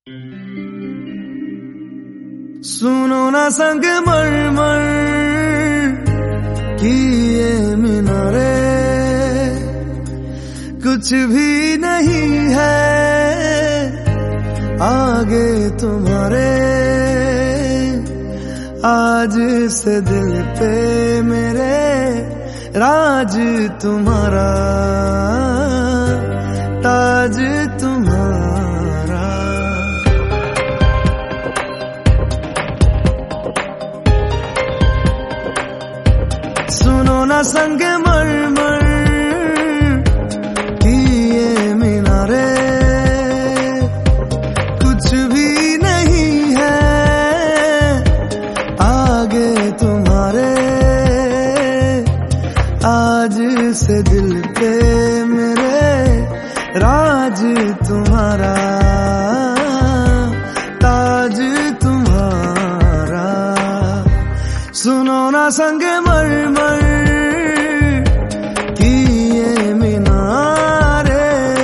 सुनो ना संग मरमर की ये मीनारे, कुछ भी नहीं है आगे तुम्हारे। आज से दिल पे मेरे राज तुम्हारा, ताज तुम्हारा। सुनो ना संग मरमर की ये मीनारे, कुछ भी नहीं है आगे तुम्हारे। आज से दिल पे मेरे राज तुम्हारा, ताज तुम्हारा। सुनो ना संग मरमर की ये मीनारे।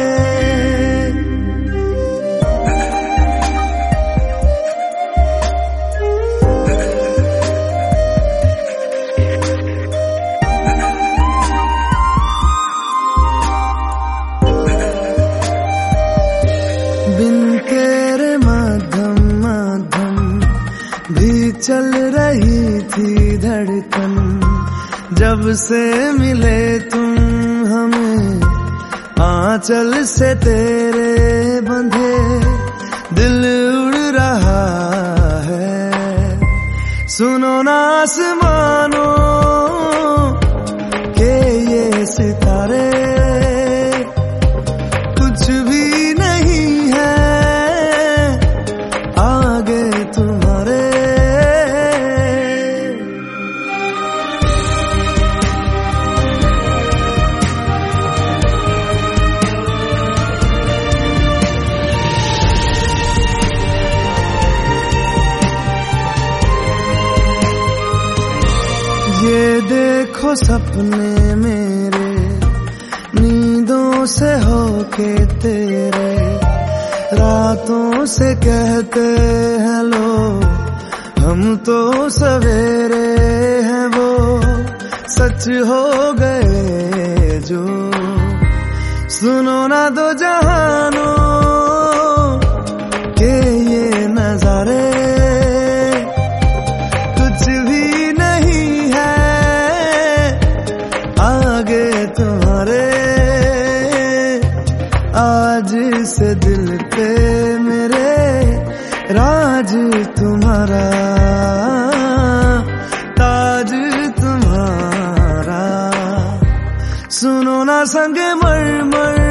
बिन तेरे मध्यम मध्यम भी चल रही थी धड़कन। जब से मिले तुम हमें आंचल से तेरे बंधे, दिल उड़ रहा है। सुनो ना आसमानों के ये सितारे, कुछ भी नहीं है आगे तुम्हारे। ये देखो सपने मेरे नींदों से होके तेरे, रातों से कहते हैं लोग हम तो सवेरे हैं। वो सच हो गए जो, सुनो ना दो जहानों के ये नजारे। कुछ भी नहीं है आगे तुम्हारे। आज से दिल पे मेरे राज तुम्हारा, ताज तुम्हारा। सुनो ना संग मरमर